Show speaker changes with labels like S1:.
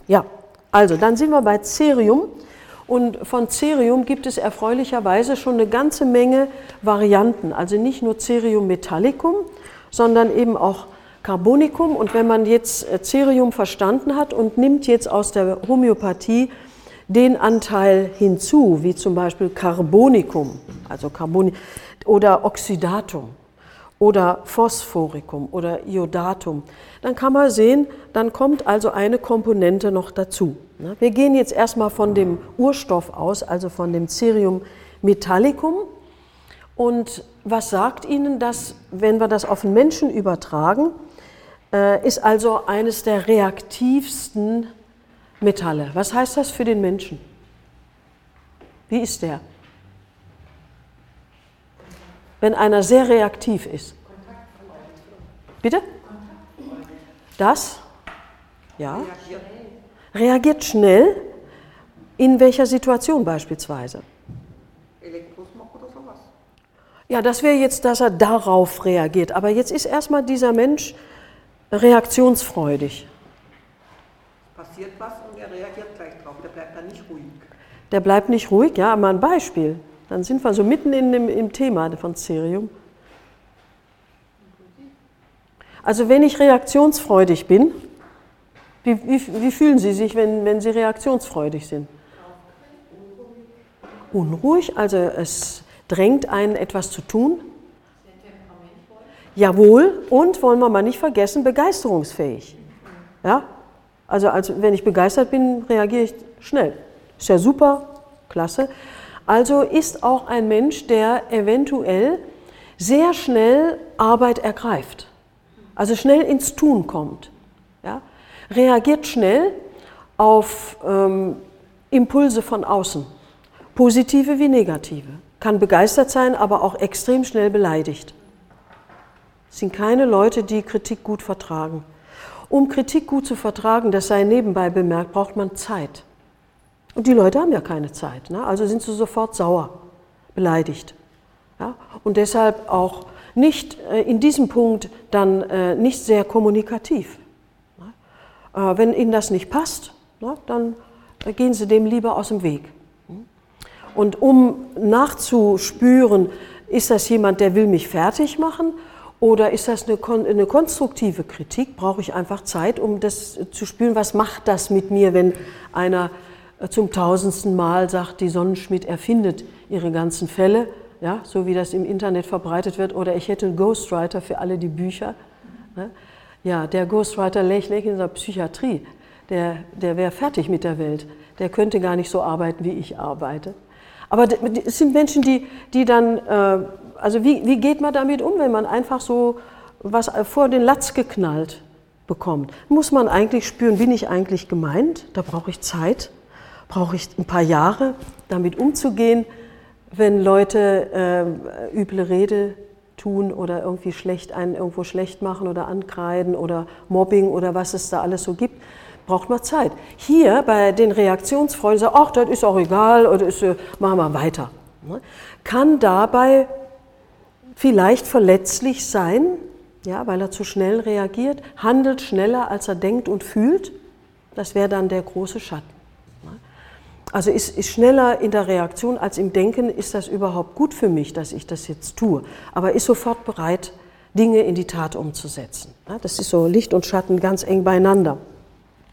S1: Ja, also dann sind wir bei Cerium. Und von Cerium gibt es erfreulicherweise schon eine ganze Menge Varianten. Also nicht nur Cerium metallicum, sondern eben auch Carbonicum. Und wenn man jetzt Cerium verstanden hat und nimmt jetzt aus der Homöopathie den Anteil hinzu, wie zum Beispiel Carbonicum, also oder Oxidatum oder Phosphoricum oder Iodatum, dann kann man sehen, dann kommt also eine Komponente noch dazu. Wir gehen jetzt erstmal von dem Urstoff aus, also von dem Cerium metallicum. Und was sagt Ihnen das, wenn wir das auf den Menschen übertragen? Ist also eines der reaktivsten Metalle. Was heißt das für den Menschen? Wie ist der? Wenn einer sehr reaktiv ist. Bitte? Das? Ja. Reagiert schnell. In welcher Situation beispielsweise?
S2: Elektrosmog oder sowas?
S1: Ja, das wäre jetzt, dass er darauf reagiert. Aber jetzt ist erstmal dieser Mensch reaktionsfreudig.
S2: Passiert was und er reagiert gleich drauf. Der bleibt dann nicht ruhig.
S1: Der bleibt nicht ruhig, ja, mal ein Beispiel. Dann sind wir so mitten im Thema von Cerium. Also wenn ich reaktionsfreudig bin, wie fühlen Sie sich, wenn Sie reaktionsfreudig sind? Unruhig, also es drängt einen, etwas zu tun. Jawohl, und wollen wir mal nicht vergessen, begeisterungsfähig. Ja? Also wenn ich begeistert bin, reagiere ich schnell. Ist ja super, klasse. Also ist auch ein Mensch, der eventuell sehr schnell Arbeit ergreift. Also schnell ins Tun kommt. Ja? Reagiert schnell auf Impulse von außen, positive wie negative. Kann begeistert sein, aber auch extrem schnell beleidigt. Es sind keine Leute, die Kritik gut vertragen. Um Kritik gut zu vertragen, das sei nebenbei bemerkt, braucht man Zeit. Und die Leute haben ja keine Zeit, ne? Also sind sie sofort sauer, beleidigt. Ja? Und deshalb auch nicht in diesem Punkt dann nicht sehr kommunikativ. Ne? Wenn ihnen das nicht passt, ne, dann gehen sie dem lieber aus dem Weg. Und um nachzuspüren, ist das jemand, der will mich fertig machen, oder ist das eine konstruktive Kritik, brauche ich einfach Zeit, um das zu spüren, was macht das mit mir, wenn einer zum 1000. Mal sagt, die Sonnenschmidt erfindet ihre ganzen Fälle, ja, so wie das im Internet verbreitet wird, oder ich hätte einen Ghostwriter für alle die Bücher. Ne? Ja, der Ghostwriter lägt in der Psychiatrie, der wäre fertig mit der Welt, der könnte gar nicht so arbeiten, wie ich arbeite. Aber es sind Menschen, die dann, also wie geht man damit um, wenn man einfach so was vor den Latz geknallt bekommt? Muss man eigentlich spüren, bin ich eigentlich gemeint? Da brauche ich Zeit, brauche ich ein paar Jahre, damit umzugehen, wenn Leute üble Rede tun oder irgendwie einen irgendwo schlecht machen oder ankreiden oder Mobbing oder was es da alles so gibt. Braucht man Zeit. Hier bei den Reaktionsfreunden sagen, ach, das ist auch egal, oder machen wir weiter. Kann dabei vielleicht verletzlich sein, ja, weil er zu schnell reagiert, handelt schneller, als er denkt und fühlt. Das wäre dann der große Schatten. Also ist schneller in der Reaktion als im Denken, ist das überhaupt gut für mich, dass ich das jetzt tue. Aber ist sofort bereit, Dinge in die Tat umzusetzen. Das ist so Licht und Schatten ganz eng beieinander.